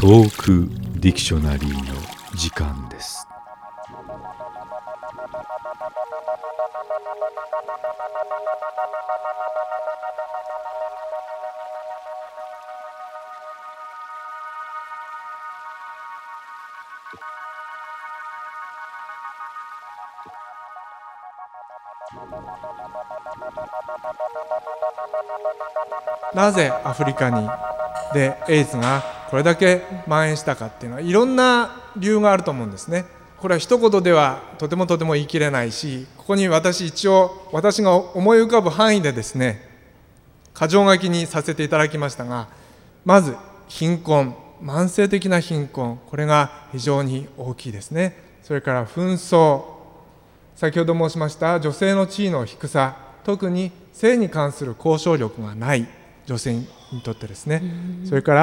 トークディクショナリーの時間です。 なぜアフリカでエイズがこれだけ蔓延したかっていうのはいろんな理由があると思うんですね。これは一言ではとても言い切れないし、ここに私が思い浮かぶ範囲でですね、箇条書きにさせていただきましたが、まず貧困、慢性的な貧困、これが非常に大きいですね。それから紛争、先ほど申しました女性の地位の低さ、特に性に関する交渉力がない女性にとってですね、それから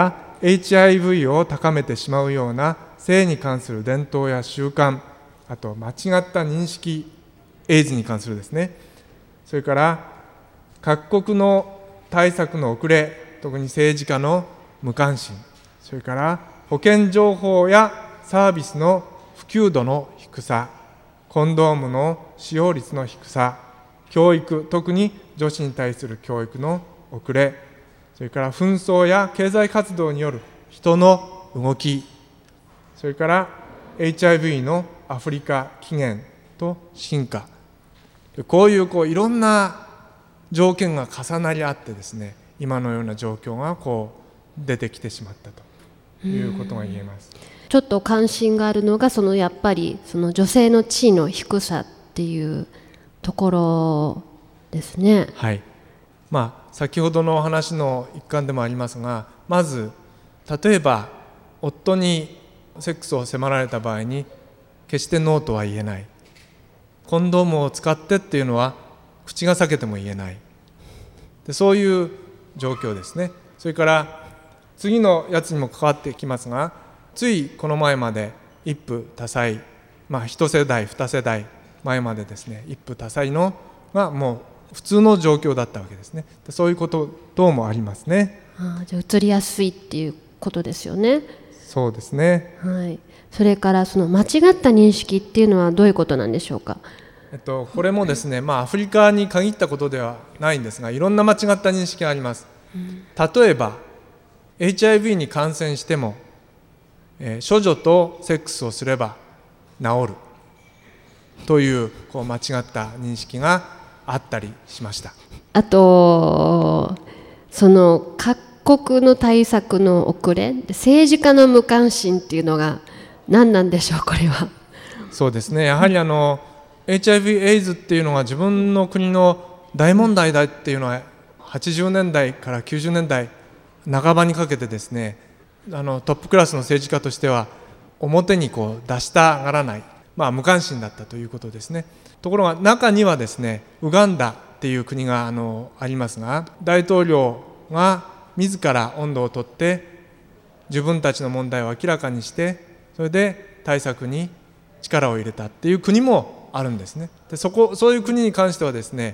HIV を高めてしまうような性に関する伝統や習慣、あと間違った認識、エイズに関するですね、それから各国の対策の遅れ、特に政治家の無関心、それから保健情報やサービスの普及度の低さ、コンドームの使用率の低さ、教育、特に女子に対する教育の遅れ、それから紛争や経済活動による人の動き、それから HIV のアフリカ起源と進化、こういういろんな条件が重なり合ってですね、今のような状況が出てきてしまったということが言えます。 ちょっと関心があるのがやっぱりその女性の地位の低さっていうところですね。 はい。先ほどのお話の一環でもありますが、まず例えば夫にセックスを迫られた場合に決してノーとは言えない、コンドームを使ってっていうのは口が裂けても言えないで、そういう状況ですね。それから次のやつにも関わってきますが、ついこの前まで一夫多妻、一世代二世代前までですね、一夫多妻のがもう普通の状況だったわけですね。そういうこと等もありますね。 じゃあ移りやすいっていうことですよね。 そうですね。 はい。それからその間違った認識っていうのはどういうことなんでしょうか。 これもですね、アフリカに限ったことではないんですが、いろんな間違った認識があります。例えば HIV に感染しても、処女とセックスをすれば治るという間違った認識があったりしました。 あとその各国の対策の遅れ、政治家の無関心っていうのが何なんでしょう、これは。 そうですね、やはりHIV エイズっていうのが自分の国の大問題だっていうのは80年代から90年代半ばにかけてですね、トップクラスの政治家としては表に出したがらない、無関心だったということですね。ところが中にはですね、ウガンダっていう国がありますが、大統領が自ら音頭を取って自分たちの問題を明らかにして、それで対策に力を入れたっていう国もあるんですね。でそういう国に関してはですね、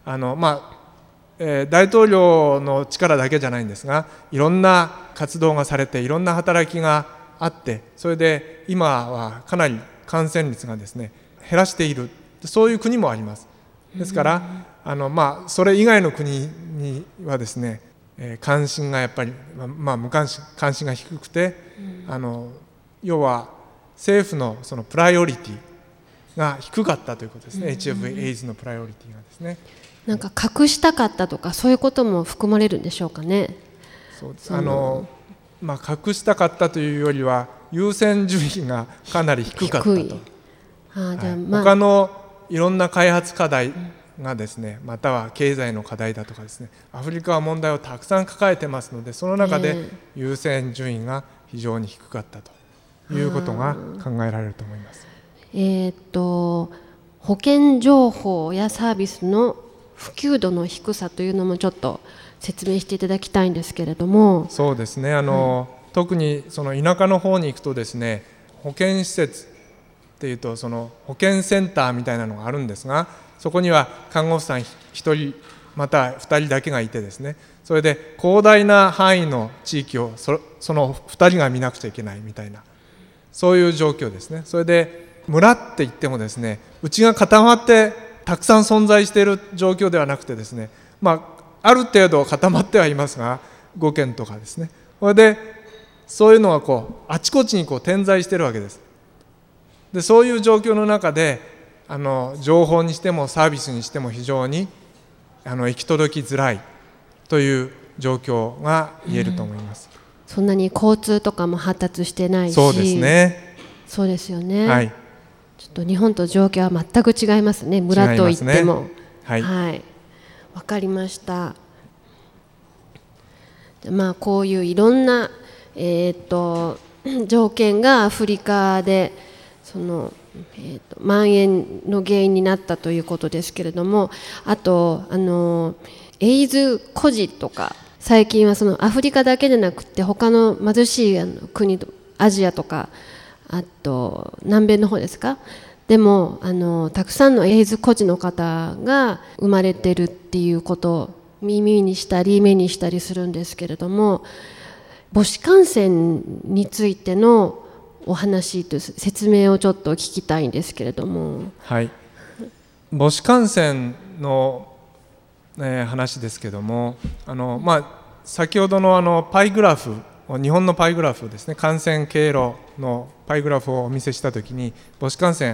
大統領の力だけじゃないんですが、いろんな活動がされて、いろんな働きがあって、それで今はかなり感染率がですね減らしている、そういう国もあります。ですからそれ以外の国にはですね、関心がやっぱり、関心が低くて、要は政府のそのプライオリティが低かったということですね。HIV エイズのプライオリティがですね、 なんか隠したかったとか、そういうことも含まれるんでしょうかね。 そうです。隠したかったというよりは優先順位がかなり低かったと。他のいろんな開発課題がですね、または経済の課題だとかですね、アフリカは問題をたくさん抱えてますので、その中で優先順位が非常に低かったということが考えられると思います。 保険情報やサービスの普及度の低さというのもちょっと説明していただきたいんですけれども。 そうですね、特にその田舎の方に行くとですね、保健施設っていうとその保健センターみたいなのがあるんですが、そこには看護婦さん1人または2人だけがいてですね、 それで広大な範囲の地域をその2人が見なくちゃいけないみたいな、そういう状況ですね。それで村って言ってもですね、うちが固まってたくさん存在している状況ではなくてですね、ある程度固まってはいますが、5軒とかですね、それでそういうのがあちこちに点在しているわけです。でそういう状況の中で情報にしてもサービスにしても非常に行き届きづらいという状況が言えると思います。 そんなに交通とかも発達してないし。 そうですね。 そうですよね。 はい。 ちょっと日本と状況は全く違いますね。村といっても。 はい。 はい。わかりました。こういういろんな条件がアフリカで蔓延の原因になったということですけれども、あとエイズ孤児とか、最近はアフリカだけでなくて他の貧しい国、アジアとか、あと南米の方ですか、でもたくさんのエイズ孤児の方が生まれてるっていうことを耳にしたり目にしたりするんですけれども、母子感染についてのお話と説明をちょっと聞きたいんですけれども。 はい。母子感染の、話ですけども、先ほどのパイグラフ、日本のパイグラフですね、感染経路のパイグラフをお見せしたときに、母子感染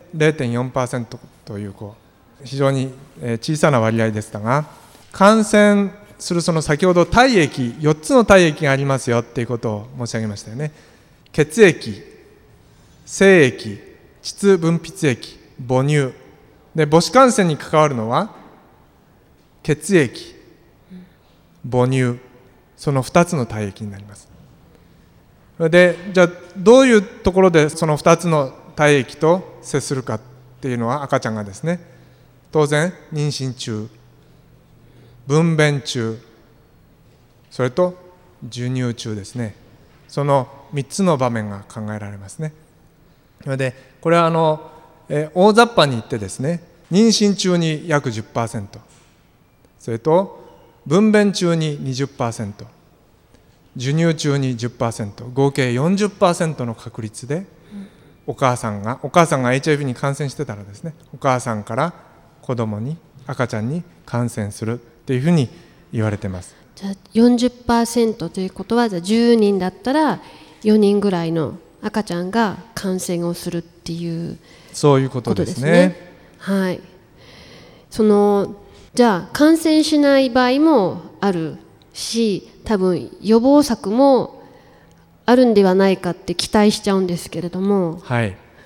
0.4% という非常に小さな割合でしたが、感染する先ほど体液、4つの体液がありますよっていうことを申し上げましたよね。血液、精液、膣分泌液、母乳で、母子感染に関わるのは血液、母乳、その2つの体液になります。でじゃあどういうところでその2つの体液と接するかっていうのは、赤ちゃんがですね、当然妊娠中、分娩中、それと授乳中ですね、その3つの場面が考えられますね。でこれは大雑把に言ってですね、妊娠中に約 10%、 それと分娩中に 20%、 授乳中に 10%、 合計 40% の確率でお母さんが HIV に感染してたらですね、お母さんから子供に、赤ちゃんに感染するっていうふうに言われてます。 じゃあ 40% ということは、じゃあ10人だったら4人ぐらいの赤ちゃんが感染をするっていうそういうことですね。 はい。じゃあ感染しない場合もあるし、多分予防策もあるんではないかって期待しちゃうんですけれども。 はい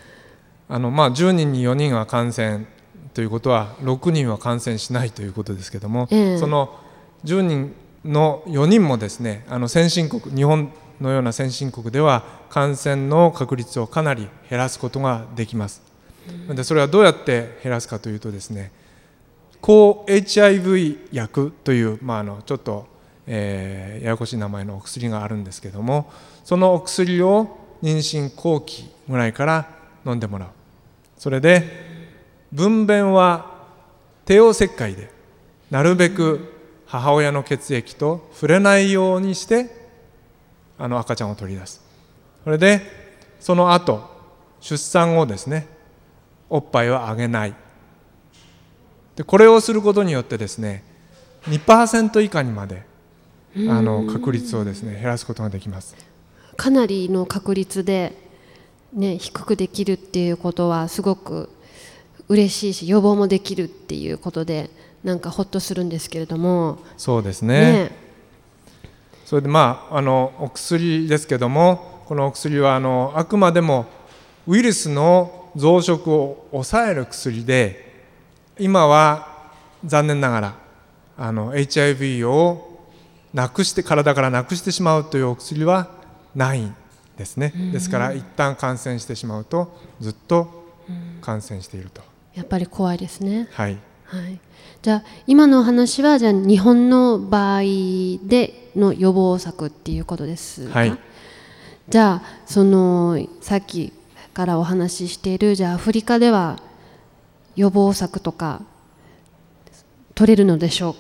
。10人に4人は感染ということは6人は感染しないということですけども、その10人の4人もですね、先進国、日本のような先進国では感染の確率をかなり減らすことができます。でそれはどうやって減らすかというとですね、抗 HIV 薬という、ちょっと、ややこしい名前のお薬があるんですけども、そのお薬を妊娠後期ぐらいから飲んでもらう。それで分娩は帝王切開でなるべく母親の血液と触れないようにして赤ちゃんを取り出す。それでその後出産後ですね、おっぱいはあげない。でこれをすることによってですね、2% 以下にまで確率をですね減らすことができます。 かなりの確率で、低くできるっていうことはすごく嬉しいし、予防もできるっていうことでなんかほっとするんですけれども。 そうですね。それでお薬ですけども、このお薬はあくまでもウイルスの増殖を抑える薬で、今は残念ながらHIV を体からなくしてしまうというお薬はないんですね。ですから一旦感染してしまうとずっと感染していると。 やっぱり怖いですね。 はい、 はい。じゃあ今のお話は、じゃあ日本の場合での予防策っていうことですか？はい。じゃあさっきからお話ししている、じゃあアフリカでは予防策とか取れるのでしょうか？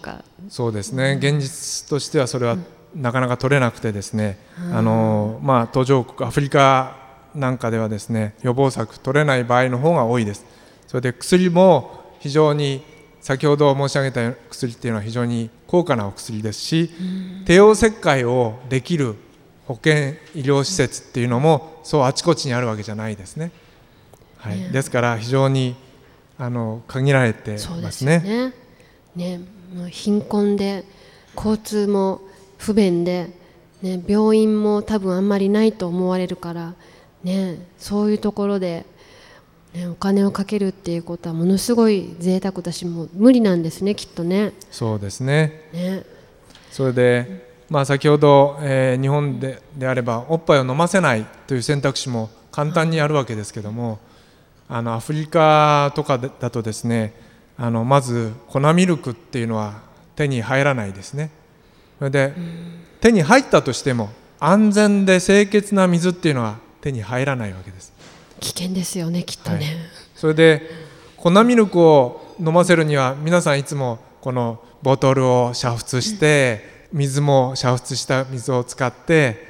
そうですね、現実としてはそれはなかなか取れなくてですね、途上国アフリカなんかではですね、予防策取れない場合の方が多いです。それで薬も非常に先ほど申し上げた薬っていうのは非常に高価なお薬ですし、帝王切開をできる保健医療施設っていうのもそうあちこちにあるわけじゃないですね。はい、ですから非常に限られてますね。 そうですよね。もう貧困で交通も不便で、病院も多分あんまりないと思われるから、そういうところで、お金をかけるっていうことはものすごい贅沢だし、もう無理なんですね、きっとね。 そうですね。それで、先ほど、日本であればおっぱいを飲ませないという選択肢も簡単にあるわけですけども、アフリカとかだとですね、まず粉ミルクっていうのは手に入らないですね。それで手に入ったとしても安全で清潔な水っていうのは手に入らないわけです。 危険ですよね、きっとね。 それで粉ミルクを飲ませるには皆さんいつもこのボトルを煮沸して、水も煮沸した水を使って、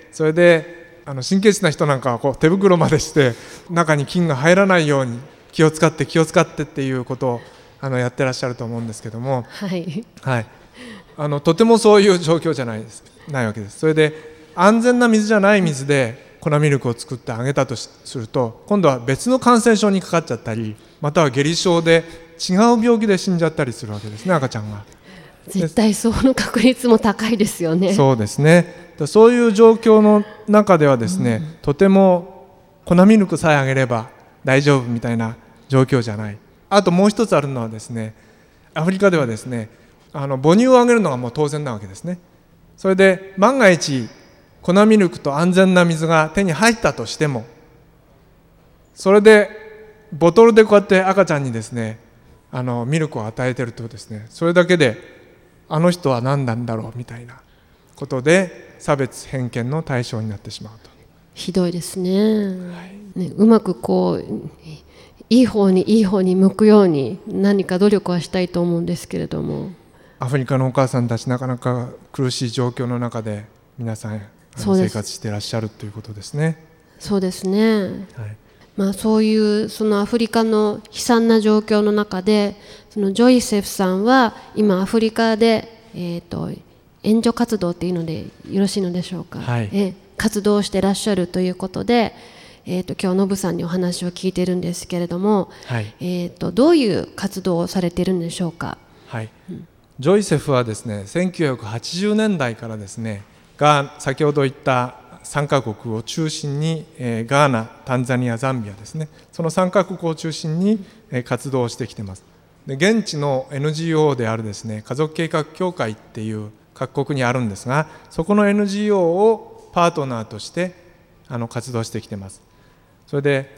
それで神経質な人なんかはこう手袋までして中に菌が入らないように気を使ってっていうことをやってらっしゃると思うんですけども、とてもそういう状況じゃないわけです。それで安全な水じゃない水で粉ミルクを作ってあげたとすると、今度は別の感染症にかかっちゃったり、または下痢症で違う病気で死んじゃったりするわけですね、赤ちゃんが。 絶対その確率も高いですよね。 そうですね。そういう状況の中ではですね、とても粉ミルクさえあげれば大丈夫みたいな状況じゃない。あともう一つあるのはですね、アフリカではですね、母乳をあげるのがもう当然なわけですね。それで万が一粉ミルクと安全な水が手に入ったとしても、それでボトルでこうやって赤ちゃんにですね、ミルクを与えてるとですね、それだけであの人は何なんだろうみたいなことで差別偏見の対象になってしまうと。 ひどいですね。うまくこういい方に向くように何か努力はしたいと思うんですけれども、 アフリカのお母さんたちなかなか苦しい状況の中で皆さん生活していらっしゃるということですね。 そうですね。そういうそのアフリカの悲惨な状況の中で、そのジョイセフさんは今アフリカで、援助活動っていうのでよろしいのでしょうか。活動してらっしゃるということで、今日ノブさんにお話を聞いているんですけれども、どういう活動をされているんでしょうか。 ジョイセフはですね、1980年代からですね、先ほど言った3カ国を中心に、ガーナ、タンザニア、ザンビアですね、その3カ国を中心に、活動をしてきています。で、現地の NGO であるですね、家族計画協会っていう各国にあるんですが、そこの NGO をパートナーとして活動してきています。それで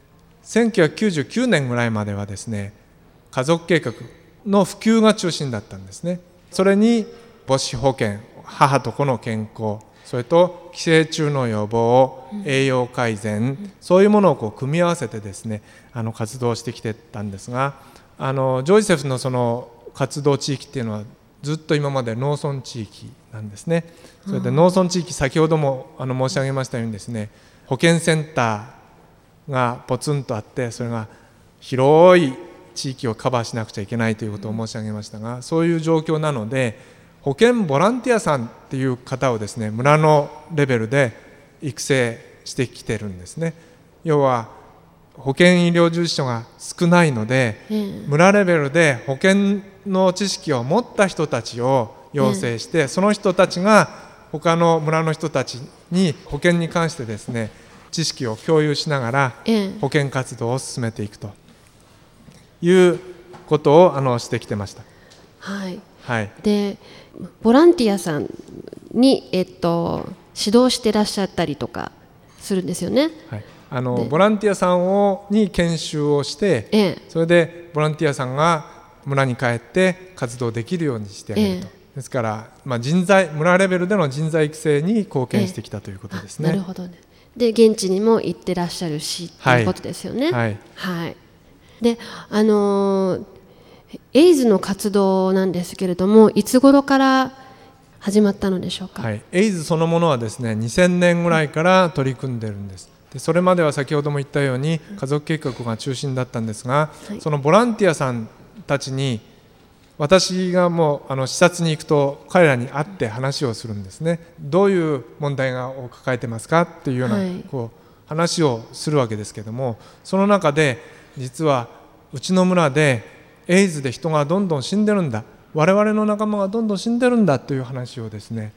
1999年ぐらいまではですね、家族計画の普及が中心だったんですね。それに母子保健、母と子の健康、それと寄生虫の予防、栄養改善、そういうものを組み合わせてですね、活動してきてたんですが、ジョイセフのその活動地域っていうのはずっと今まで農村地域なんですね。それで農村地域、先ほども申し上げましたようにですね、保健センターがポツンとあって、それが広い地域をカバーしなくちゃいけないということを申し上げましたが、そういう状況なので、保健ボランティアさんっていう方をですね、村のレベルで育成してきてるんですね。要は保健医療従事者が少ないので、村レベルで保健の知識を持った人たちを養成して、その人たちが他の村の人たちに保健に関してですね、知識を共有しながら保健活動を進めていくということをしてきてました。で、ボランティアさんに、指導してらっしゃったりとかするんですよね。ボランティアさんに研修をして、それでボランティアさんが村に帰って活動できるようにしてあげると。ですから、村レベルでの人材育成に貢献してきたということですね。 なるほどね。で、現地にも行ってらっしゃるしということですよね。で、 エイズの活動なんですけれども、いつ頃から始まったのでしょうか。 はい、エイズそのものはですね、2000年ぐらいから取り組んでるんです。でそれまでは先ほども言ったように家族計画が中心だったんですが、そのボランティアさんたちに私がもう視察に行くと彼らに会って話をするんですね。どういう問題を抱えてますかっていうような、話をするわけですけども、その中で実はうちの村でエイズで人がどんどん死んでるんだ、我々の仲間がどんどん死んでるんだという話をですね、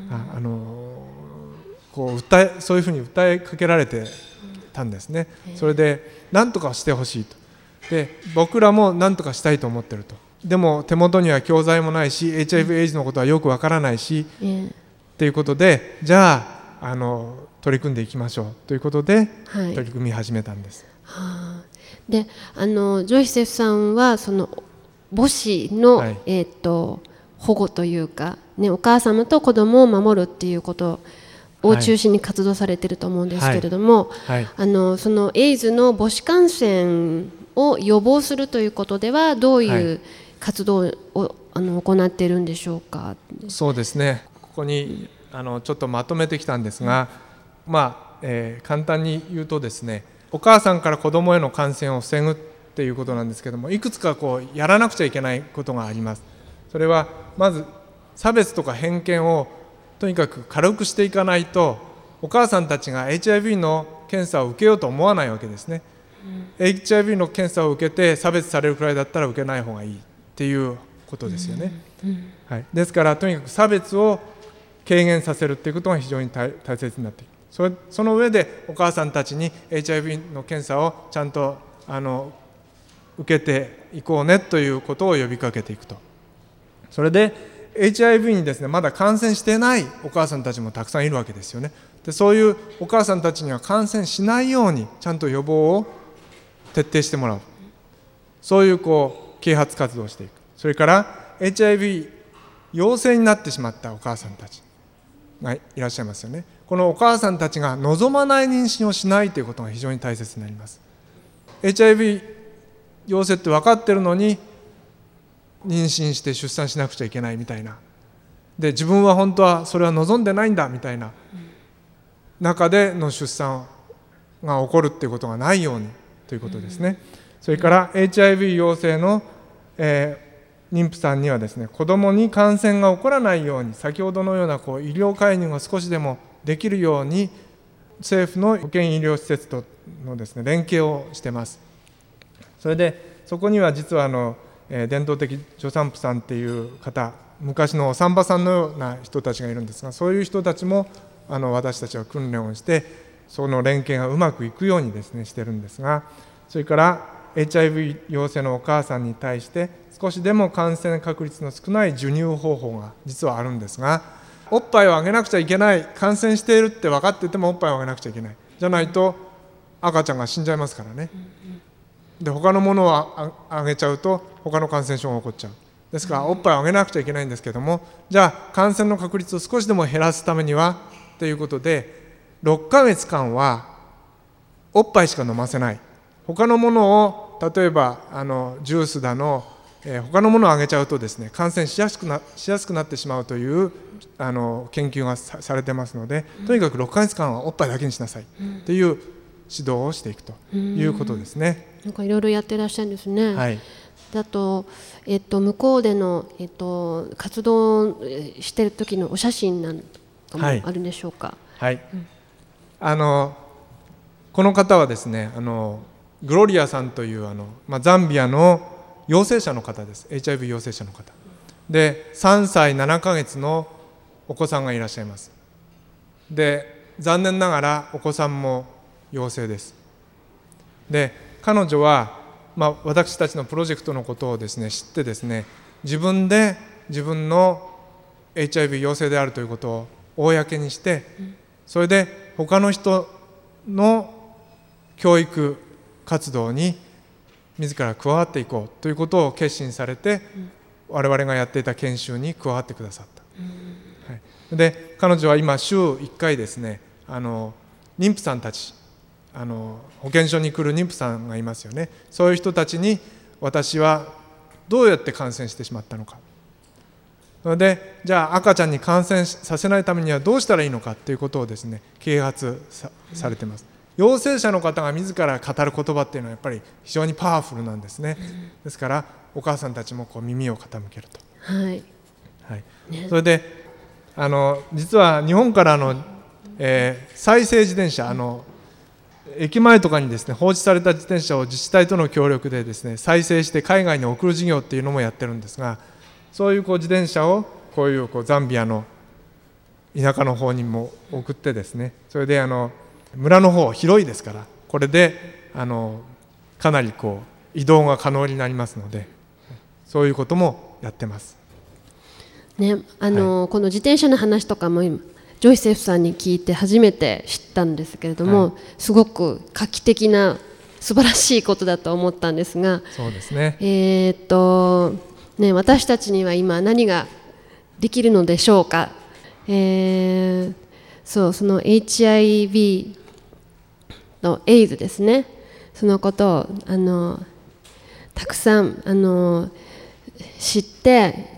そういうふうに訴えかけられてたんですね。それで何とかしてほしいと。で僕らも何とかしたいと思ってると。でも手元には教材もないし HIV エイズのことはよくわからないし、ということでじゃあ取り組んでいきましょうということで、取り組み始めたんです。 でジョイセフさんはその母子の、保護というか、ね、お母様と子供を守るっていうことを中心に活動されていると思うんですけれども、そのエイズの母子感染を予防するということではどういう活動を行っているんでしょうか。 そうですね、ここにちょっとまとめてきたんですが、簡単に言うとですね、お母さんから子供への感染を防ぐっていうことなんですけども、いくつかやらなくちゃいけないことがあります。それはまず差別とか偏見をとにかく軽くしていかないと、お母さんたちが HIV の検査を受けようと思わないわけですね。HIV の検査を受けて差別されるくらいだったら受けない方がいいっていうことですよね。ですからとにかく差別を軽減させるっていうことが非常に大切になっている。その上でお母さんたちに HIV の検査をちゃんと受けていこうねということを呼びかけていくと。それで HIV にですね、まだ感染してないお母さんたちもたくさんいるわけですよね。でそういうお母さんたちには感染しないようにちゃんと予防を徹底してもらう、そういう啓発活動をしていく。それから HIV 陽性になってしまったお母さんたちがいらっしゃいますよね。このお母さんたちが望まない妊娠をしないということが非常に大切になります。 HIV 陽性って分かってるのに妊娠して出産しなくちゃいけないみたいな、で自分は本当はそれは望んでないんだみたいな中での出産が起こるっていうことがないようにということですね。それから HIV 陽性の、妊婦さんにはですね、子どもに感染が起こらないように、先ほどのような医療介入が少しでもできるように政府の保健医療施設とのですね連携をしています。それでそこには実は伝統的助産婦さんっていう方、昔のお産婆さんのような人たちがいるんですが、そういう人たちも私たちは訓練をしてその連携がうまくいくようにですねしてるんですが、それから HIV 陽性のお母さんに対して少しでも感染確率の少ない授乳方法が実はあるんですが、おっぱいをあげなくちゃいけない、感染しているって分かっててもおっぱいをあげなくちゃいけない、じゃないと赤ちゃんが死んじゃいますからね。で他のものをあげちゃうと他の感染症が起こっちゃう。ですからおっぱいをあげなくちゃいけないんですけども、じゃあ感染の確率を少しでも減らすためにはということで6ヶ月間はおっぱいしか飲ませない。他のものを例えばジュースだの、他のものをあげちゃうとですね感染しやすくなってしまうという研究がされてますので、とにかく6ヶ月間はおっぱいだけにしなさいという指導をしていくということですね。 なんかいろいろやってらっしゃるんですね。 はい。 あと、向こうでの、活動してる時のお写真なんかもあるんでしょうか。 はい、この方はですねグロリアさんというザンビアの陽性者の方です。 HIV 陽性者の方で3歳7ヶ月のお子さんがいらっしゃいます。で残念ながらお子さんも陽性です。で彼女は、私たちのプロジェクトのことをですね知ってですね、自分で自分の HIV 陽性であるということを公にして、それで他の人の教育活動に自ら加わっていこうということを決心されて、我々がやっていた研修に加わってくださった。はい、で彼女は今週1回ですね妊婦さんたち保健所に来る妊婦さんがいますよね。そういう人たちに私はどうやって感染してしまったのか、それでじゃあ赤ちゃんに感染させないためにはどうしたらいいのかということをですね啓発 されています。陽性者の方が自ら語る言葉っていうのはやっぱり非常にパワフルなんですね。ですからお母さんたちもこう耳を傾けると、 はいはいそれで実は日本から再生自転車駅前とかにですね放置された自転車を自治体との協力でですね再生して海外に送る事業っていうのもやってるんですが、そういう自転車をこういうザンビアの田舎の方にも送ってですね、それで村の方広いですから、これでかなり移動が可能になりますので、そういうこともやってます。 ね、この自転車の話とかも今ジョイセフさんに聞いて初めて知ったんですけれども、すごく画期的な素晴らしいことだと思ったんですが、 そうですね。 私たちには今何ができるのでしょうか。その HIV のエイズですね、そのことをたくさん知って、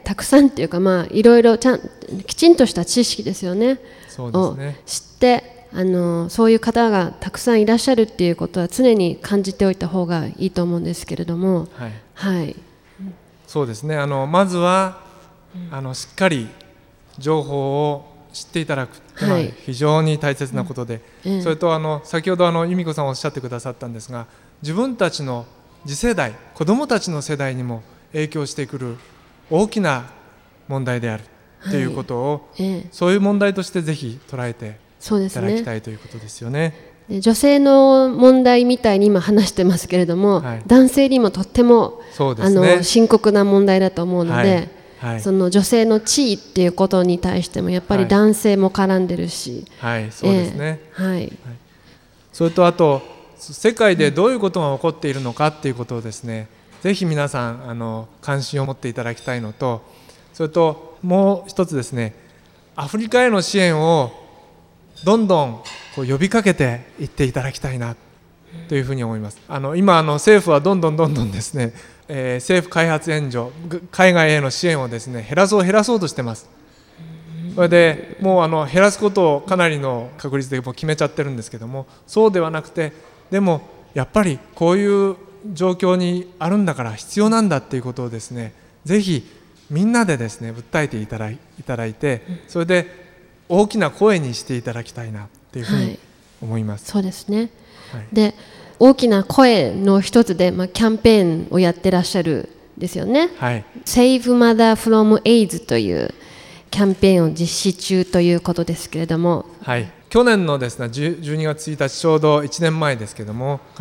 たくさんっていうかいろいろきちんとした知識ですよね、 そうですね、 を知ってそういう方がたくさんいらっしゃるっていうことは常に感じておいた方がいいと思うんですけれども、 はいはい、 そうですね。まずはしっかり情報を知っていただくというのは非常に大切なことで、それと先ほど由美子さんおっしゃってくださったんですが、自分たちの次世代、子どもたちの世代にも影響してくる大きな問題であるということを、そういう問題としてぜひ捉えていただきたいということですよね。 女性の問題みたいに今話してますけれども、男性にもとっても、深刻な問題だと思うので、その女性の地位っていうことに対してもやっぱり男性も絡んでるし、 そうですね。それとあと世界でどういうことが起こっているのかっていうことをですね、ぜひ皆さん関心を持っていただきたいのと、それともう一つですね、アフリカへの支援をどんどん呼びかけていっていただきたいなというふうに思います。今政府はどんどんですね、政府開発援助、海外への支援をですね減らそうとしてます。それでもう減らすことをかなりの確率でもう決めちゃってるんですけども、そうではなくて、でもやっぱりこういう状況にあるんだから必要なんだっていうことをですね、ぜひみんなでですね訴えていただいて、それで大きな声にしていただきたいなっていうふうに思います。 そうですね。で、大きな声の一つで、キャンペーンをやってらっしゃるんですよね。Save Mother from AIDS というキャンペーンを実施中ということですけれども、 去年のですね12月1日ちょうど1年前ですけどもから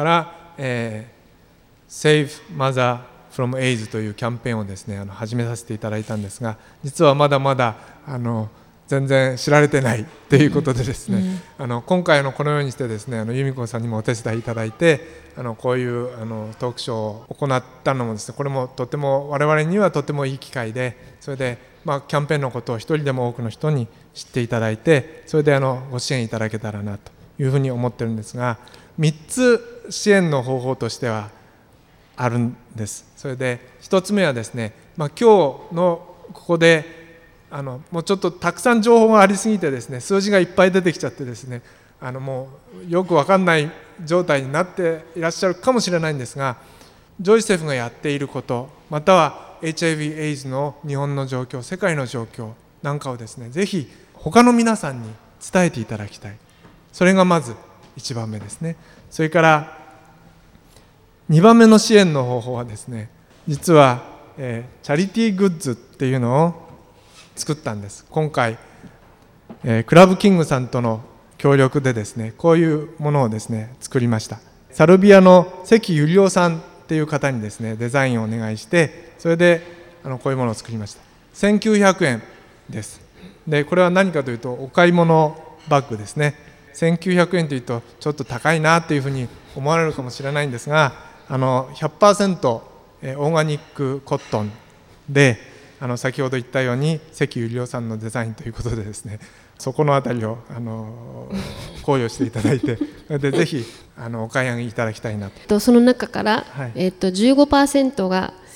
、Save Mother from AIDS というキャンペーンをですね始めさせていただいたんですが、実はまだまだ全然知られてないということでですね、今回このようにしてですね由美子さんにもお手伝いいただいてこういうトークショーを行ったのもですね、これもとても我々にはとてもいい機会で、それでキャンペーンのことを一人でも多くの人に知っていただいて、それでご支援いただけたらなというふうに思ってるんですが、3つ支援の方法としてはあるんです。それで1つ目はですね、今日のここでもうちょっとたくさん情報がありすぎてですね、数字がいっぱい出てきちゃってですね、もうよく分かんない状態になっていらっしゃるかもしれないんですが、ジョイセフがやっていること、または HIV エイズの日本の状況、世界の状況なんかをですね、ぜひ他の皆さんに伝えていただきたい。それがまず1番目ですね。それから2番目の支援の方法はですね、実は、チャリティーグッズっていうのを作ったんです。今回、クラブキングさんとの協力でですね、こういうものをですね作りました。サルビアの関ゆりおさんっていう方にですねデザインをお願いして、それでこういうものを作りました。1900円です。でこれは何かというとお買い物バッグですね。1900円というとちょっと高いなというふうに思われるかもしれないんですが、100% オーガニックコットンで先ほど言ったように関ゆりおさんのデザインということでですね、そこのあたりを考慮していただいて、でぜひお買い上げいただきたいなと。 その中から、15% が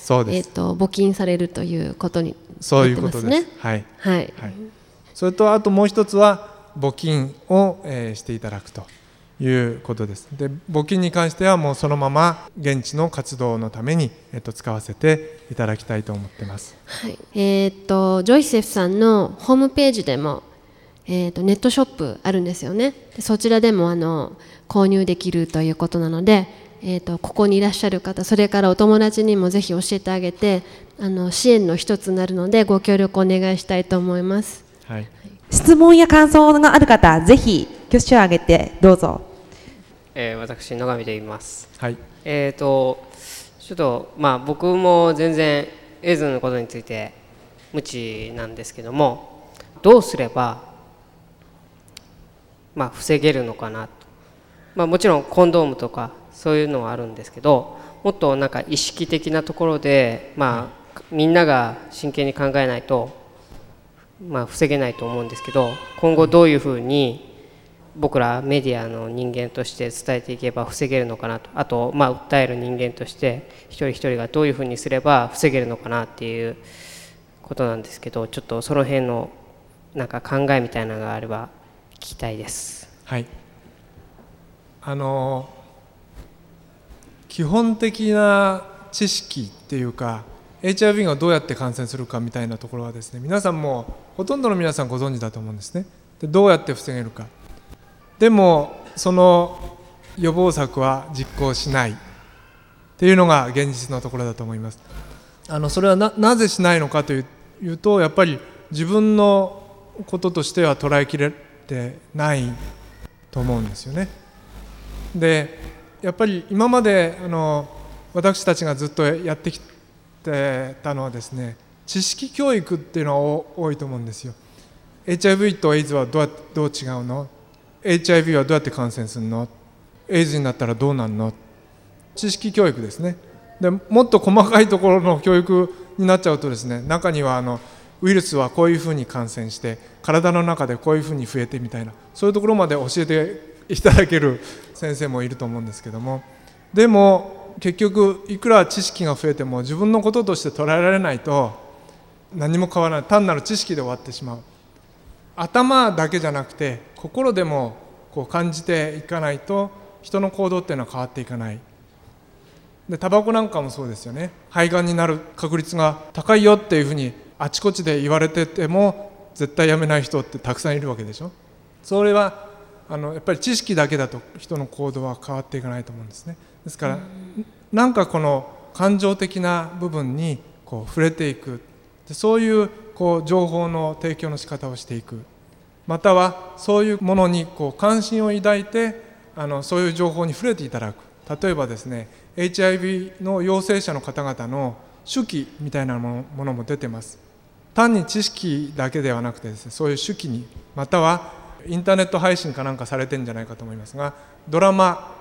そうです。 募金されるということにそういうなってことです。 ますね。 はい。 はい。 はい。それとあともう一つは募金を、していただくということです。で、募金に関してはもうそのまま現地の活動のために、使わせていただきたいと思ってます。 はい。ジョイセフさんのホームページでも、ネットショップあるんですよね。でそちらでも購入できるということなので、ここにいらっしゃる方、それからお友達にもぜひ教えてあげて、支援の一つになるのでご協力お願いしたいと思います。 はい。 質問や感想がある方、ぜひ挙手を挙げてどうぞ。 私、野上で言います。 はい。 ちょっと、僕も全然エイズのことについて無知なんですけども、どうすれば、防げるのかなと。もちろんコンドームとかそういうのはあるんですけど、もっとなんか意識的なところで、みんなが真剣に考えないと、防げないと思うんですけど、今後どういうふうに僕らメディアの人間として伝えていけば防げるのかなと、あと訴える人間として一人一人がどういうふうにすれば防げるのかなっていうことなんですけど、ちょっとその辺のなんか考えみたいなのがあれば聞きたいです。 はい。基本的な知識っていうか HIV がどうやって感染するかみたいなところはですね、皆さんもほとんどの皆さんご存知だと思うんですね。でどうやって防げるか。でもその予防策は実行しないっていうのが現実のところだと思います。それはなぜしないのかというと、やっぱり自分のこととしては捉えきれてないと思うんですよね。でやっぱり今まで私たちがずっとやってきてたのはですね、知識教育っていうのは多いと思うんですよ。 HIV とエイズはどう違うの、 HIV はどうやって感染するの、エイズになったらどうなるの、知識教育ですね。でもっと細かいところの教育になっちゃうとですね、中にはウイルスはこういうふうに感染して体の中でこういうふうに増えてみたいな、そういうところまで教えていただける先生もいると思うんですけども、でも結局いくら知識が増えても自分のこととして捉えられないと何も変わらない、単なる知識で終わってしまう。頭だけじゃなくて心でもこう感じていかないと人の行動っていうのは変わっていかない。でタバコなんかもそうですよね。肺がんになる確率が高いよっていうふうにあちこちで言われてても絶対やめない人ってたくさんいるわけでしょ。それはやっぱり知識だけだと人の行動は変わっていかないと思うんですね。ですからなんかこの感情的な部分にこう触れていく、でそういう情報の提供の仕方をしていく、またはそういうものに関心を抱いてそういう情報に触れていただく。例えばですね、 HIV の陽性者の方々の手記みたいなものも出てます。単に知識だけではなくてですね、そういう手記に、またはインターネット配信かなんかされてるんじゃないかと思いますが、ドラマ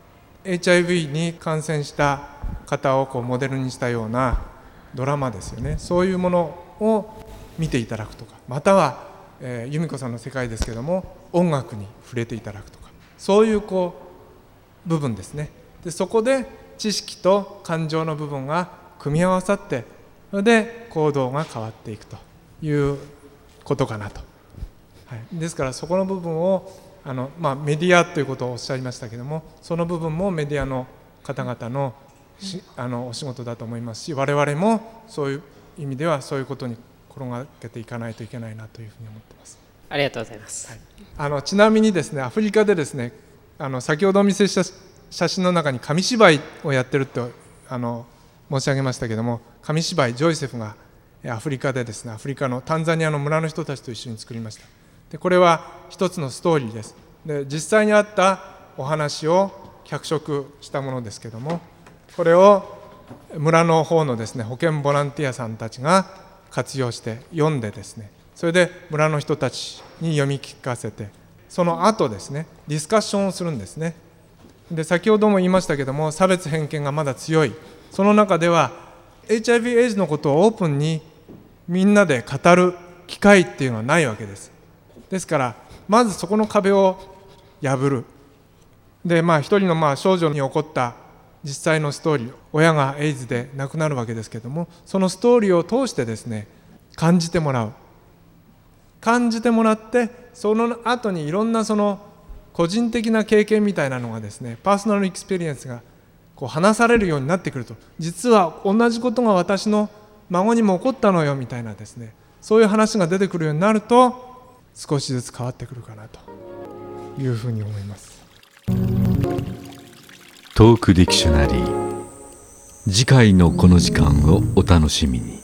HIV に感染した方をモデルにしたようなドラマですよね。そういうものを見ていただくとか、または、由美子さんの世界ですけども音楽に触れていただくとか、そういう部分ですね。でそこで知識と感情の部分が組み合わさって、それで行動が変わっていくということかなと。はい、ですからそこの部分をメディアということをおっしゃいましたけども、その部分もメディアの方々のお仕事だと思いますし、我々もそういう意味ではそういうことに転がけていかないといけないなというふうに思っています。 ありがとうございます。 はい、ちなみにですね、アフリカでですね、先ほどお見せした写真の中に紙芝居をやってると申し上げましたけども、紙芝居ジョイセフがアフリカでですね、アフリカのタンザニアの村の人たちと一緒に作りました。でこれは一つのストーリーです。で実際にあったお話を脚色したものですけども、これを村の方のですね保健ボランティアさんたちが活用して読んでですね、それで村の人たちに読み聞かせて、その後ですねディスカッションをするんですね。で先ほども言いましたけども、差別偏見がまだ強い、その中では HIV エイズのことをオープンにみんなで語る機会っていうのはないわけです。ですからまずそこの壁を破る。で一人の少女に起こった実際のストーリー、親がエイズで亡くなるわけですけども、そのストーリーを通してですね、感じてもらって、その後にいろんなその個人的な経験みたいなのがですね、パーソナルエクスペリエンスがこう話されるようになってくると、実は同じことが私の孫にも起こったのよみたいなですね、そういう話が出てくるようになると、少しずつ変わってくるかなというふうに思います。 トークディクショナリー、次回のこの時間をお楽しみに。